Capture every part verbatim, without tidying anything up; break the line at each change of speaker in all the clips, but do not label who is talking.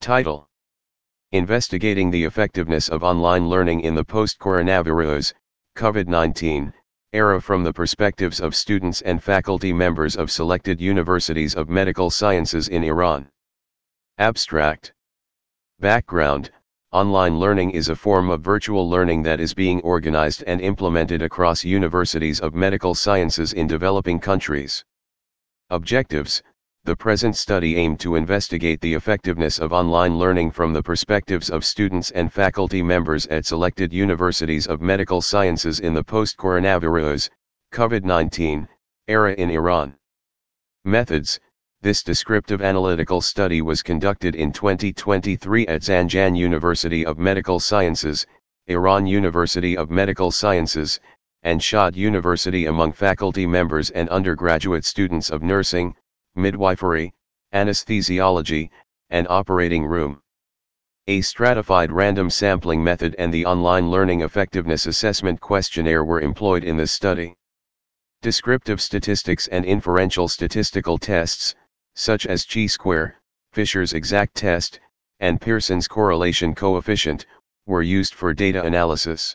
Title: Investigating the Effectiveness of Online Learning in the Post-Coronavirus, COVID nineteen, Era from the Perspectives of Students and Faculty Members of Selected Universities of Medical Sciences in Iran. Abstract. Background: Online learning is a form of virtual learning that is being organized and implemented across universities of medical sciences in developing countries. Objectives: The present study aimed to investigate the effectiveness of online learning from the perspectives of students and faculty members at selected universities of medical sciences in the post-coronavirus, COVID nineteen, era in Iran. Methods: This descriptive analytical study was conducted in twenty twenty-three at Zanjan University of Medical Sciences, Iran University of Medical Sciences, and Shahid University among faculty members and undergraduate students of nursing, midwifery, anesthesiology, and operating room. A stratified random sampling method and the online learning effectiveness assessment questionnaire were employed in the study. Descriptive statistics and inferential statistical tests, such as chi-square, Fisher's exact test, and Pearson's correlation coefficient, were used for data analysis.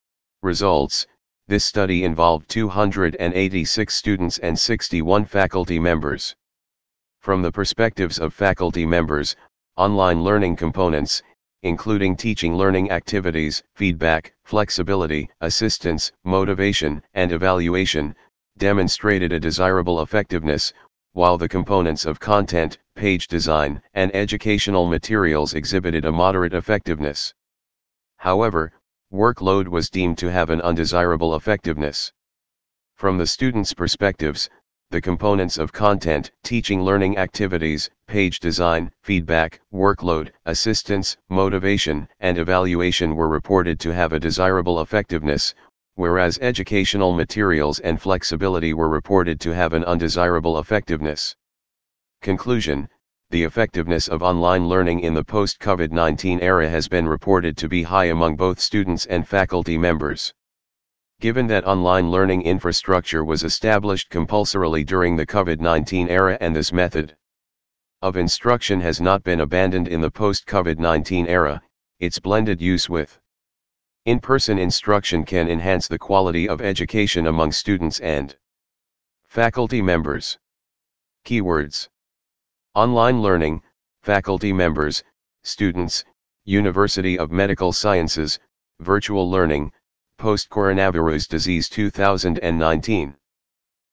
Results: This study involved two hundred eighty-six students and sixty-one faculty members. From the perspectives of faculty members, online learning components, including teaching learning activities, feedback, flexibility, assistance, motivation, and evaluation, demonstrated a desirable effectiveness, while the components of content, page design, and educational materials exhibited a moderate effectiveness. However, workload was deemed to have an undesirable effectiveness. From the students' perspectives, the components of content, teaching learning activities, page design, feedback, workload, assistance, motivation, and evaluation were reported to have a desirable effectiveness, whereas educational materials and flexibility were reported to have an undesirable effectiveness. Conclusion: The effectiveness of online learning in the post-COVID nineteen era has been reported to be high among both students and faculty members. Given that online learning infrastructure was established compulsorily during the COVID nineteen era and this method of instruction has not been abandoned in the post-COVID nineteen era, its blended use with in-person instruction can enhance the quality of education among students and faculty members. Keywords: Online learning, faculty members, students, University of Medical Sciences, virtual learning, post-coronavirus disease two thousand nineteen.